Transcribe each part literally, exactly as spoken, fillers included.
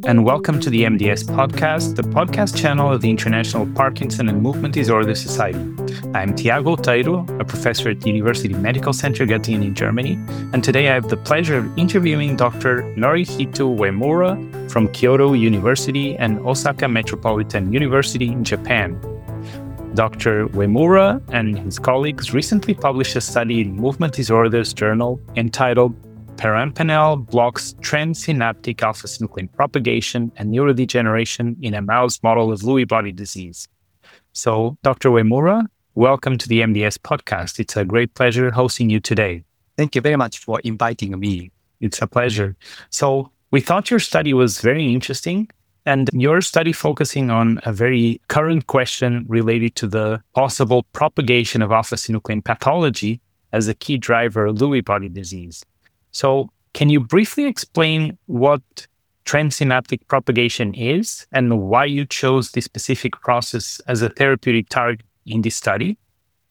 and welcome to the M D S podcast, the podcast channel of the International Parkinson and Movement Disorder Society. I'm Tiago Tairo, a professor at the University Medical Center Göttingen in Germany, and today I have the pleasure of interviewing Doctor Norihito Uemura from Kyoto University and Osaka Metropolitan University in Japan. Doctor Uemura and his colleagues recently published a study in Movement Disorders Journal entitled Perampanel Blocks Transsynaptic Alpha-Synuclein Propagation and Neurodegeneration in a Mouse Model of Lewy Body Disease. So, Doctor Uemura, welcome to the M D S podcast. It's a great pleasure hosting you today. Thank you very much for inviting me. It's a pleasure. So, we thought your study was very interesting, and your study focusing on a very current question related to the possible propagation of alpha-synuclein pathology as a key driver of Lewy body disease. So can you briefly explain what transsynaptic propagation is and why you chose this specific process as a therapeutic target in this study?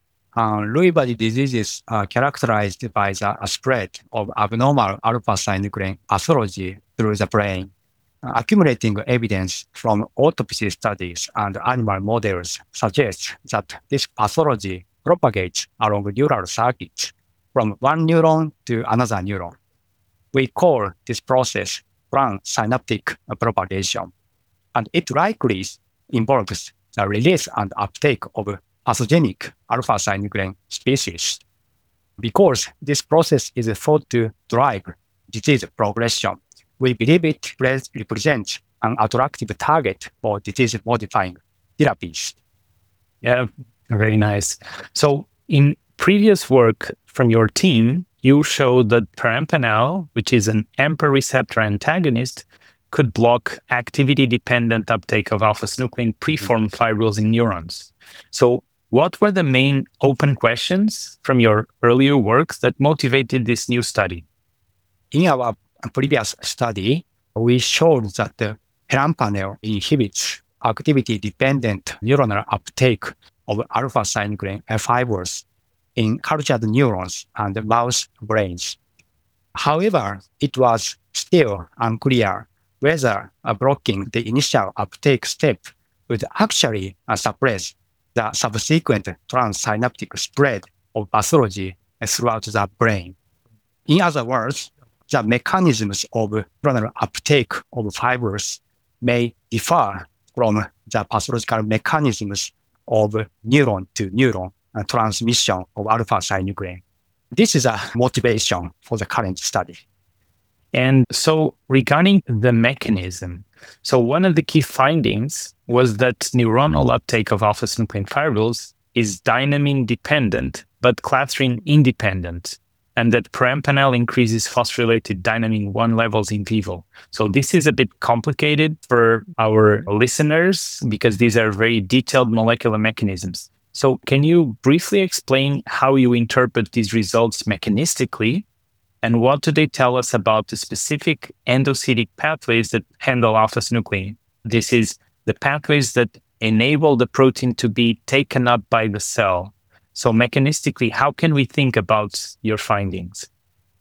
Uh, Lewy body diseases are characterized by the spread of abnormal alpha-synuclein pathology through the brain. Uh, accumulating evidence from autopsy studies and animal models suggests that this pathology propagates along neural circuits from one neuron to another neuron. We call this process transsynaptic propagation, and it likely involves the release and uptake of pathogenic alpha-synuclein species. Because this process is thought to drive disease progression, we believe it represents an attractive target for disease-modifying therapies. Yeah, very nice. So in previous work from your team, you showed that perampanel, which is an A M P A receptor antagonist, could block activity-dependent uptake of alpha-synuclein preformed fibrils in neurons. So what were the main open questions from your earlier works that motivated this new study? In our previous study, we showed that the perampanel inhibits activity-dependent neuronal uptake of alpha-synuclein fibers in cultured neurons and mouse brains. However, it was still unclear whether uh, blocking the initial uptake step would actually uh, suppress the subsequent transsynaptic spread of pathology throughout the brain. In other words, the mechanisms of neuronal uptake of fibers may differ from the pathological mechanisms of neuron to neuron uh, transmission of alpha-synuclein. This is a motivation for the current study. And so regarding the mechanism, so one of the key findings was that neuronal uptake of alpha-synuclein fibrils is dynamin dependent, but clathrin independent, and that perampanel increases phosphorylated dynamin one levels in vivo. So this is a bit complicated for our listeners because these are very detailed molecular mechanisms. So can you briefly explain how you interpret these results mechanistically, and what do they tell us about the specific endocytic pathways that handle alpha-synuclein? This is the pathways that enable the protein to be taken up by the cell. So mechanistically, how can we think about your findings?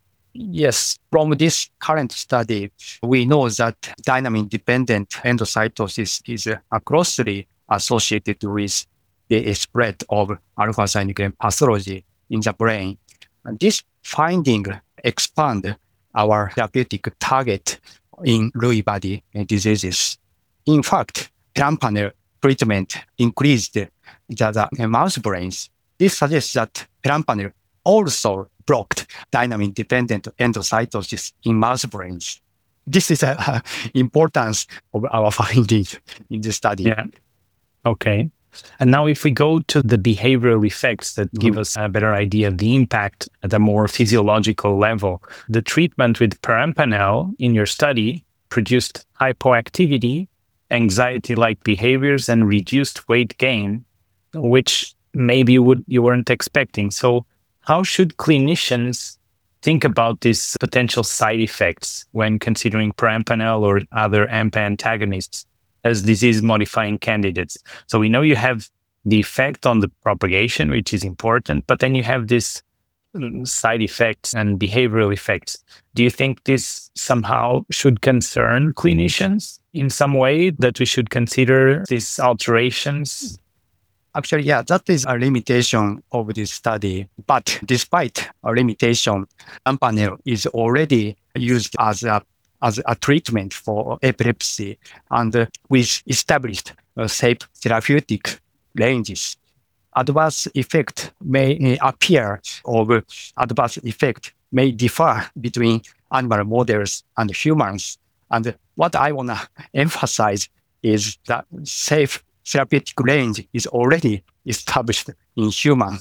Yes, from this current study, we know that dynamin-dependent endocytosis is uh, closely associated with the spread of alpha-synuclein pathology in the brain. And this finding expand our therapeutic target in Lewy body diseases. In fact, perampanel treatment increased the, the mouse brains. This suggests that perampanel also blocked dynamin-dependent endocytosis in mouse brains. This is the importance of our findings in the study. Yeah. Okay. And now if we go to the behavioral effects that mm-hmm. give us a better idea of the impact at a more physiological level, the treatment with perampanel in your study produced hypoactivity, anxiety-like behaviors, and reduced weight gain, which maybe you, would, you weren't expecting. So how should clinicians think about these potential side effects when considering perampanel or other A M P A antagonists as disease-modifying candidates? So we know you have the effect on the propagation, which is important, but then you have this side effects and behavioral effects. Do you think this somehow should concern clinicians in some way, that we should consider these alterations? Actually, yeah, that is a limitation of this study. But despite a limitation, Perampanel is already used as a as a treatment for epilepsy, and uh, with established uh, safe therapeutic ranges. Adverse effect may uh, appear, or adverse effect may differ between animal models and humans. And what I want to emphasize is that safe therapeutic range is already established in humans.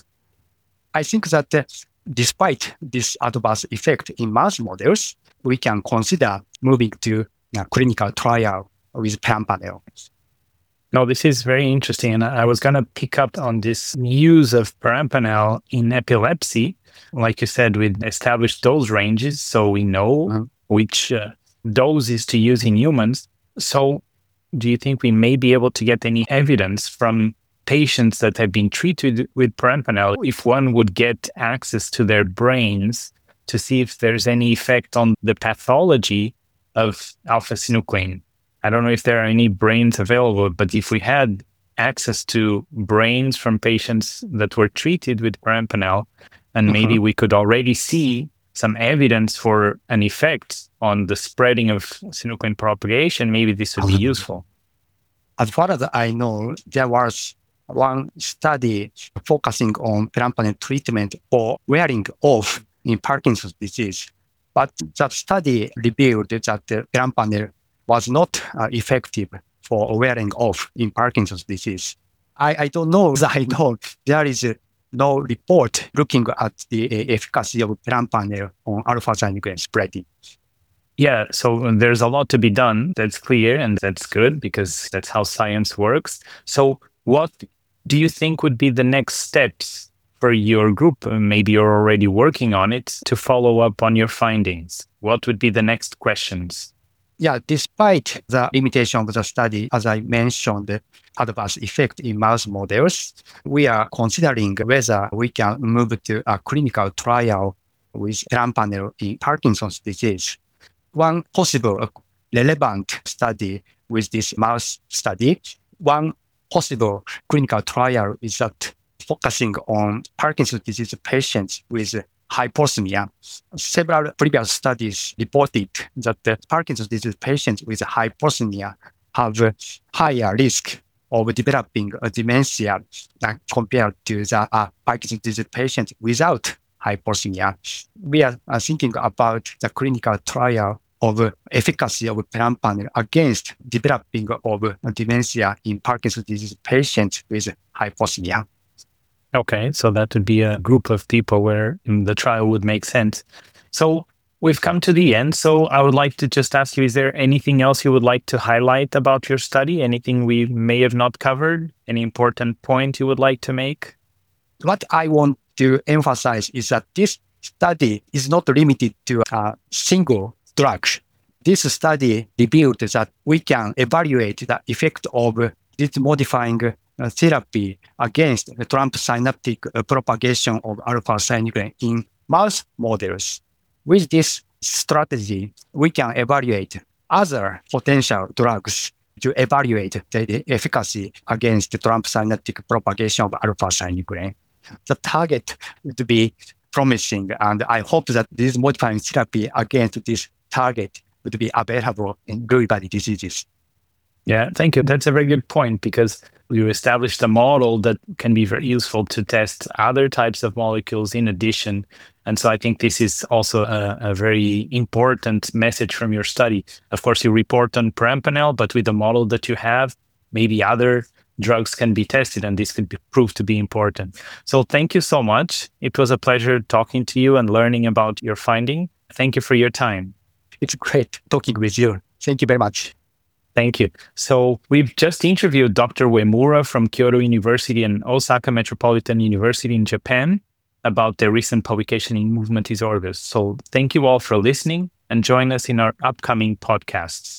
I think that uh, despite this adverse effect in mouse models, we can consider moving to a clinical trial with Perampanel. No, this is very interesting. And I was going to pick up on this use of Perampanel in epilepsy, like you said, with established dose ranges. So we know mm-hmm. which uh, doses to use in humans. So do you think we may be able to get any evidence from patients that have been treated with Perampanel, if one would get access to their brains to see if there's any effect on the pathology of alpha-synuclein? I don't know if there are any brains available, but if we had access to brains from patients that were treated with Perampanel, and maybe mm-hmm. we could already see some evidence for an effect on the spreading of synuclein propagation, maybe this would be useful. As far as I know, there was one study focusing on Perampanel treatment for wearing off in Parkinson's disease. But that study revealed that Perampanel was not uh, effective for wearing off in Parkinson's disease. I, I don't know that I know there is uh, no report looking at the uh, efficacy of Perampanel on alpha-synuclein spreading. Yeah, so there's a lot to be done. That's clear, and that's good because that's how science works. So what do you think would be the next steps for your group? Maybe you're already working on it to follow up on your findings. What would be the next questions? Yeah, despite the limitation of the study, as I mentioned, the adverse effect in mouse models, we are considering whether we can move to a clinical trial with Perampanel in Parkinson's disease. One possible relevant study with this mouse study, one possible clinical trial is that focusing on Parkinson's disease patients with hyposmia. Several previous studies reported that the Parkinson's disease patients with hyposmia have a higher risk of developing a dementia compared to the uh, Parkinson's disease patients without hyposmia. We are uh, thinking about the clinical trial of efficacy of Perampanel against developing of dementia in Parkinson's disease patients with hyposmia. Okay, so that would be a group of people where the trial would make sense. So we've come to the end. So I would like to just ask you, is there anything else you would like to highlight about your study? Anything we may have not covered? Any important point you would like to make? What I want to emphasize is that this study is not limited to a single drug. This study revealed that we can evaluate the effect of this modifying Uh, therapy against the Trump synaptic uh, propagation of alpha-synuclein in mouse models. With this strategy, we can evaluate other potential drugs to evaluate the, the efficacy against the Trump synaptic propagation of alpha-synuclein. The target would be promising, and I hope that this modifying therapy against this target would be available in Lewy body diseases. Yeah, thank you. That's a very good point, because you established a model that can be very useful to test other types of molecules in addition. And so I think this is also a, a very important message from your study. Of course, you report on Perampanel, but with the model that you have, maybe other drugs can be tested, and this could be, prove to be important. So thank you so much. It was a pleasure talking to you and learning about your finding. Thank you for your time. It's great talking with you. Thank you very much. Thank you. So we've just interviewed Doctor Uemura from Kyoto University and Osaka Metropolitan University in Japan about their recent publication in movement disorders. So thank you all for listening, and join us in our upcoming podcasts.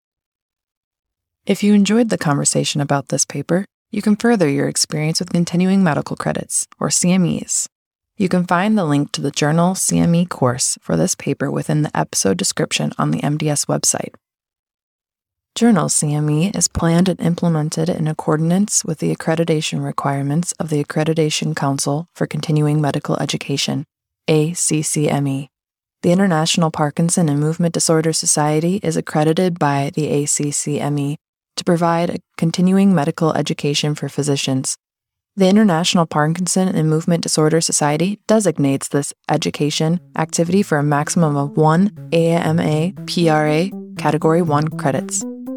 If you enjoyed the conversation about this paper, you can further your experience with continuing medical credits, or C M Es. You can find the link to the Journal C M E course for this paper within the episode description on the M D S website. Journal C M E is planned and implemented in accordance with the accreditation requirements of the Accreditation Council for Continuing Medical Education, A C C M E. The International Parkinson and Movement Disorder Society is accredited by the A C C M E to provide a continuing medical education for physicians. The International Parkinson and Movement Disorder Society designates this education activity for a maximum of one A M A P R A Category one credits.